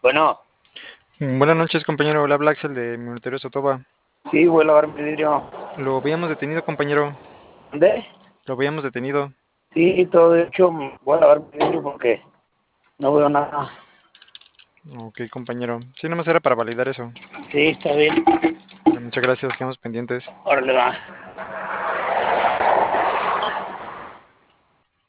Bueno, Buenas noches, compañero. Hola, Blaxel de Monterio Sotoba. sí, voy a lavar mi vidrio. Lo habíamos detenido, compañero. ¿Dónde? Lo habíamos detenido. Sí, todo de hecho, voy a lavar mi vidrio porque no veo nada. Ok, compañero. Sí, nomás era para validar eso. Sí, está bien. Muchas gracias, quedamos pendientes. Órale, va.